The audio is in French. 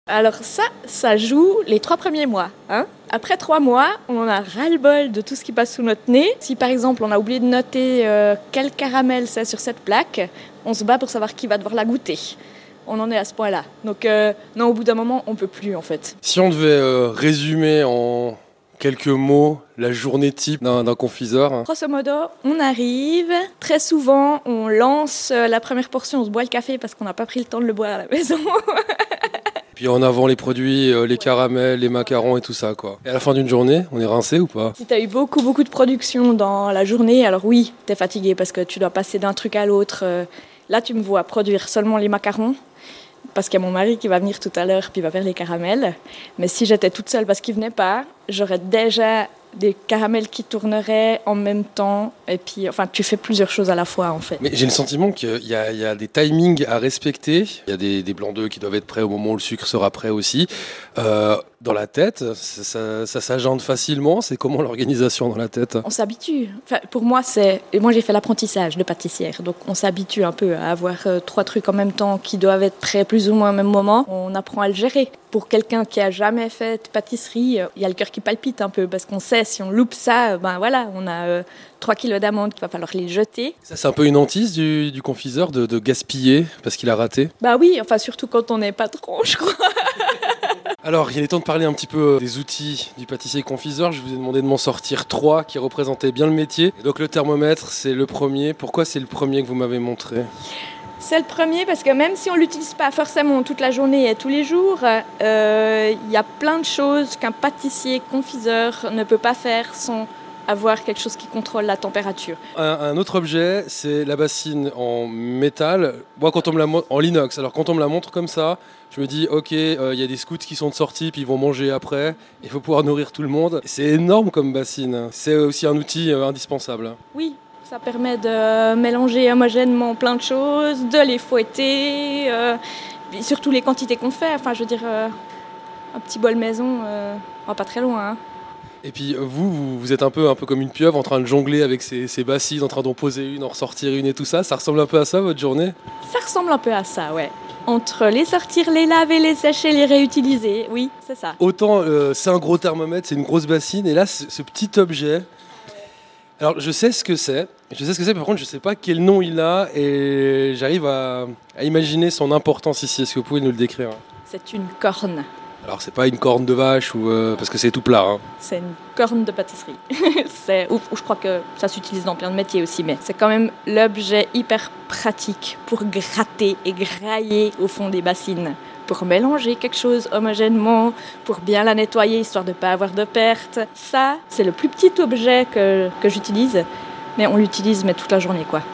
Alors ça joue les 3 premiers mois. Après 3 mois, on en a ras-le-bol de tout ce qui passe sous notre nez. Si par exemple on a oublié de noter quel caramel c'est sur cette plaque, on se bat pour savoir qui va devoir la goûter. On en est à ce point-là. Donc non, au bout d'un moment, on peut plus en fait. Si on devait résumer en quelques mots la journée type d'un confiseur. Grosso modo, on arrive. Très souvent, on lance la première portion, on se boit le café parce qu'on n'a pas pris le temps de le boire à la maison. Puis en avant les produits, les caramels, les macarons et tout ça, quoi. Et à la fin d'une journée, on est rincé ou pas? Si tu as eu beaucoup de production dans la journée, alors oui, tu es fatigué parce que tu dois passer d'un truc à l'autre. Là, tu me vois produire seulement les macarons parce qu'il y a mon mari qui va venir tout à l'heure puis il va faire les caramels. Mais si j'étais toute seule parce qu'il venait pas, j'aurais déjà des caramels qui tourneraient en même temps. Et puis, enfin, tu fais plusieurs choses à la fois, en fait. Mais j'ai le sentiment qu'il y a des timings à respecter. Il y a des blancs d'œufs qui doivent être prêts au moment où le sucre sera prêt aussi. Dans la tête, ça s'agende facilement. C'est comment l'organisation dans la tête? On s'habitue. Enfin, pour moi, moi, j'ai fait l'apprentissage de pâtissière. Donc, on s'habitue un peu à avoir 3 trucs en même temps qui doivent être prêts plus ou moins au même moment. On apprend à le gérer. Pour quelqu'un qui a jamais fait de pâtisserie, il y a le cœur qui palpite un peu parce qu'on sait si on loupe ça, ben voilà, on a 3 kilos d'amandes qu'il va falloir les jeter. Ça, c'est un peu une hantise du confiseur de gaspiller parce qu'il a raté? Bah oui, enfin surtout quand on est patron, je crois. Alors, il est temps de parler un petit peu des outils du pâtissier confiseur. Je vous ai demandé de m'en sortir 3 qui représentaient bien le métier. Et donc le thermomètre, c'est le premier. Pourquoi c'est le premier que vous m'avez montré? C'est le premier parce que même si on ne l'utilise pas forcément toute la journée et tous les jours, y a plein de choses qu'un pâtissier confiseur ne peut pas faire sans avoir quelque chose qui contrôle la température. Un autre objet, c'est la bassine en métal. Moi, quand on me la montre en inox. Alors quand on me la montre comme ça, je me dis ok, y a des scouts qui sont sortis puis ils vont manger après. Il faut pouvoir nourrir tout le monde. C'est énorme comme bassine. C'est aussi un outil indispensable. Oui. Ça permet de mélanger homogènement plein de choses, de les fouetter, et surtout les quantités qu'on fait. Enfin, je veux dire, un petit bol maison, on va pas très loin. Et puis vous êtes un peu comme une pieuvre en train de jongler avec ces bassines, en train d'en poser une, en ressortir une et tout ça. Ça ressemble un peu à ça, votre journée? Ça ressemble un peu à ça, ouais. Entre les sortir, les laver, les sécher, les réutiliser, oui, c'est ça. Autant c'est un gros thermomètre, c'est une grosse bassine, et là, ce petit objet... Alors, je sais ce que c'est, mais par contre, je ne sais pas quel nom il a et j'arrive à imaginer son importance ici. Est-ce que vous pouvez nous le décrire? C'est une corne. Alors, c'est pas une corne de vache parce que c'est tout plat. C'est une corne de pâtisserie. Je crois que ça s'utilise dans plein de métiers aussi, mais c'est quand même l'objet hyper pratique pour gratter et grailler au fond des bassines. Pour mélanger quelque chose homogènement, pour bien la nettoyer, histoire de ne pas avoir de pertes. Ça, c'est le plus petit objet que j'utilise, mais on l'utilise toute la journée, quoi.